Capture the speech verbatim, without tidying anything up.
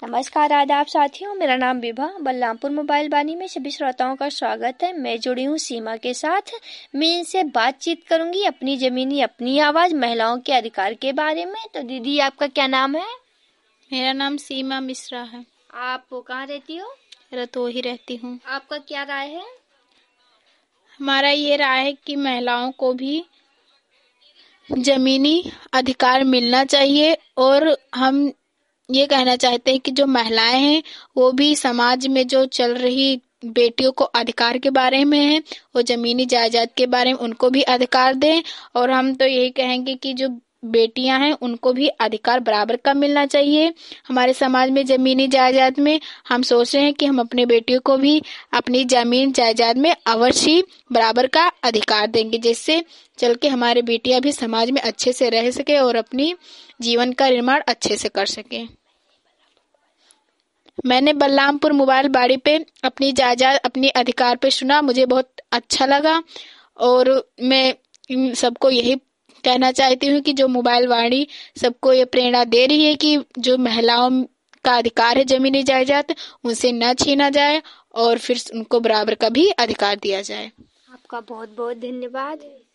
नमस्कार आदाब साथियों, मेरा नाम विभा बलरामपुर मोबाइल बानी में सभी श्रोताओं का स्वागत है। मैं जुड़ी हूँ सीमा के साथ। मैं इनसे बातचीत करूंगी अपनी जमीनी अपनी आवाज महिलाओं के अधिकार के बारे में। तो दीदी, आपका क्या नाम है? मेरा नाम सीमा मिश्रा है। आप कहाँ रहती हो? रतोही रहती हूँ। आपका क्या राय है? हमारा ये राय है कि महिलाओं को भी जमीनी अधिकार मिलना चाहिए और हम ये कहना चाहते हैं कि जो महिलाएं हैं वो भी समाज में जो चल रही बेटियों को अधिकार के बारे में है, वो जमीनी जायदाद के बारे में उनको भी अधिकार दें। और हम तो यही कहेंगे कि जो बेटियां हैं उनको भी अधिकार बराबर का मिलना चाहिए। हमारे समाज में जमीनी जायदाद में हम सोच रहे हैं कि हम अपने बेटियों को भी अपनी जमीन जायदाद में अवश्य बराबर का अधिकार देंगे, जिससे चल के हमारे बेटियां भी समाज में अच्छे से रह सके और अपनी जीवन का निर्माण अच्छे से कर सके। मैंने बलरामपुर मोबाइल बाड़ी पे अपनी जायदाद अपनी अधिकार पे सुना, मुझे बहुत अच्छा लगा। और मैं इन सबको यही कहना चाहती हूँ कि जो मोबाइल वाणी सबको ये प्रेरणा दे रही है कि जो महिलाओं का अधिकार है जमीनी जायदाद उनसे न छीना जाए और फिर उनको बराबर का भी अधिकार दिया जाए। आपका बहुत बहुत धन्यवाद।